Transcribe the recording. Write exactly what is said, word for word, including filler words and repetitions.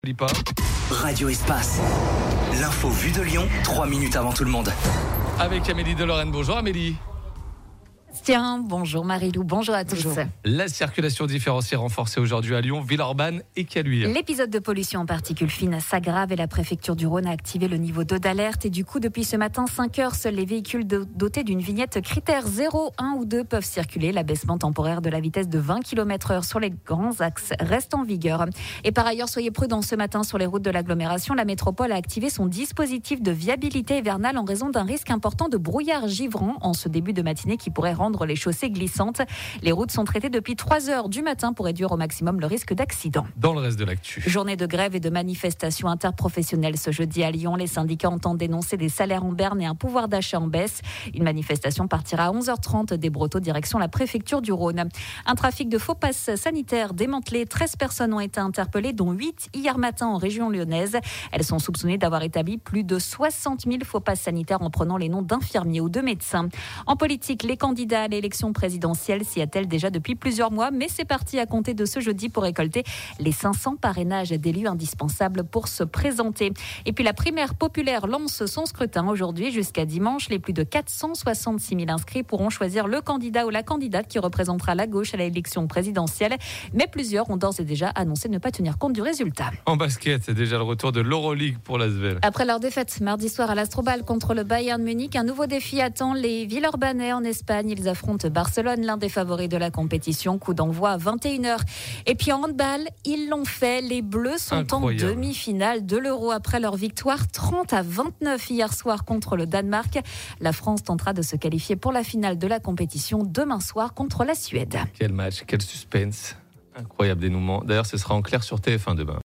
N'oublie pas. Radio Espace. L'info vue de Lyon, trois minutes avant tout le monde. Avec Amélie de Lorraine. Bonjour Amélie. Tiens, bonjour Marie-Lou, bonjour à tous. Bonjour. La circulation différenciée renforcée aujourd'hui à Lyon, Villeurbanne et Caluire. L'épisode de pollution en particules fines s'aggrave et la préfecture du Rhône a activé le niveau deux d'alerte. Et du coup, depuis ce matin, cinq heures, seuls les véhicules dotés d'une vignette critère zéro, un ou deux peuvent circuler. L'abaissement temporaire de la vitesse de vingt kilomètres heure sur les grands axes reste en vigueur. Et par ailleurs, soyez prudents ce matin sur les routes de l'agglomération. La métropole a activé son dispositif de viabilité hivernale en raison d'un risque important de brouillard givrant en ce début de matinée qui pourrait rendre les chaussées glissantes. Les routes sont traitées depuis trois heures du matin pour réduire au maximum le risque d'accident. Dans le reste de l'actu. Journée de grève et de manifestation interprofessionnelle ce jeudi à Lyon. Les syndicats entendent dénoncer des salaires en berne et un pouvoir d'achat en baisse. Une manifestation partira à onze heures trente des Brotteaux direction la préfecture du Rhône. Un trafic de faux passes sanitaires démantelé. treize personnes ont été interpellées, dont huit hier matin en région lyonnaise. Elles sont soupçonnées d'avoir établi plus de soixante mille faux passes sanitaires en prenant les noms d'infirmiers ou de médecins. En politique, les candidats à l'élection présidentielle s'y attellent déjà depuis plusieurs mois, mais c'est parti à compter de ce jeudi pour récolter les cinq cents parrainages d'élus indispensables pour se présenter. Et puis la primaire populaire lance son scrutin aujourd'hui jusqu'à dimanche. Les plus de quatre cent soixante-six mille inscrits pourront choisir le candidat ou la candidate qui représentera la gauche à l'élection présidentielle. Mais plusieurs ont d'ores et déjà annoncé ne pas tenir compte du résultat. En basket, c'est déjà le retour de l'Euroleague pour l'Asvel. Après leur défaite mardi soir à l'Astrobal contre le Bayern Munich, un nouveau défi attend les Villeurbanais en Espagne. Ils affrontent Barcelone, l'un des favoris de la compétition. Coup d'envoi à vingt et une heures. Et puis en handball, ils l'ont fait. Les Bleus sont Incroyable. en demi-finale de l'Euro après leur victoire trente à vingt-neuf hier soir contre le Danemark. La France tentera de se qualifier pour la finale de la compétition demain soir contre la Suède. Quel match, quel suspense. Incroyable dénouement. D'ailleurs, ce sera en clair sur T F un demain.